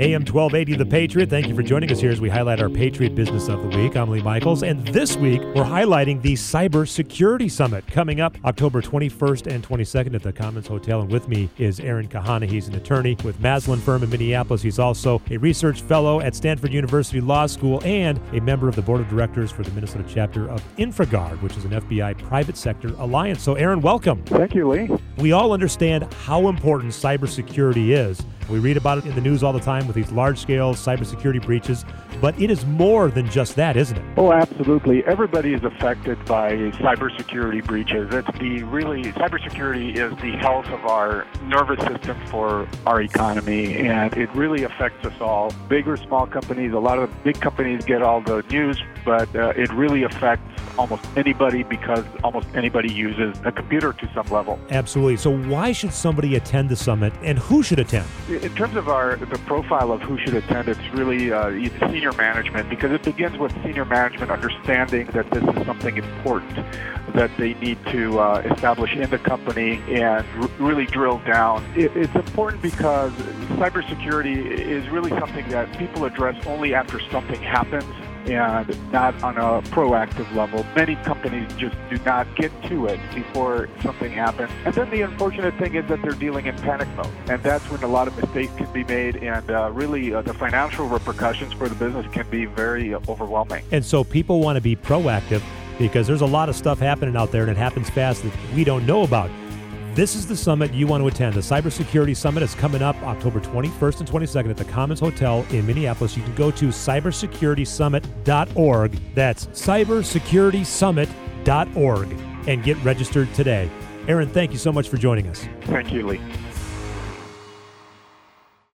AM 1280 The Patriot. Thank you for joining us here as we highlight our Patriot Business of the Week. I'm Lee Michaels, and this week we're highlighting the Cybersecurity Summit coming up October 21st and 22nd at the Commons Hotel. And with me is Aaron Kahana. He's an attorney with Maslin Firm in Minneapolis. He's also a research fellow at Stanford University Law School and a member of the board of directors for the Minnesota chapter of InfraGard, which is an FBI private sector alliance. So, Aaron, welcome. Thank you, Lee. We all understand how important cybersecurity is. We read about it in the news all the time with these large-scale cybersecurity breaches, but it is more than just that, isn't it? Oh, absolutely. Everybody is affected by cybersecurity breaches. Cybersecurity is the health of our nervous system for our economy, and it really affects us all. Big or small companies, a lot of big companies get all the news, but it really affects almost anybody because almost anybody uses a computer to some level. Absolutely. So why should somebody attend the summit, and who should attend? In terms of the profile of who should attend, it's really senior management, because it begins with senior management understanding that this is something important that they need to establish in the company and really drill down. It's important because cybersecurity is really something that people address only after something happens and not on a proactive level. Many companies just do not get to it before something happens. And then the unfortunate thing is that they're dealing in panic mode. And that's when a lot of mistakes can be made, and the financial repercussions for the business can be very overwhelming. And so people want to be proactive because there's a lot of stuff happening out there, and it happens fast that we don't know about. This is the summit you want to attend. The Cybersecurity Summit is coming up October 21st and 22nd at the Commons Hotel in Minneapolis. You can go to cybersecuritysummit.org. That's cybersecuritysummit.org and get registered today. Aaron, thank you so much for joining us. Thank you, Lee.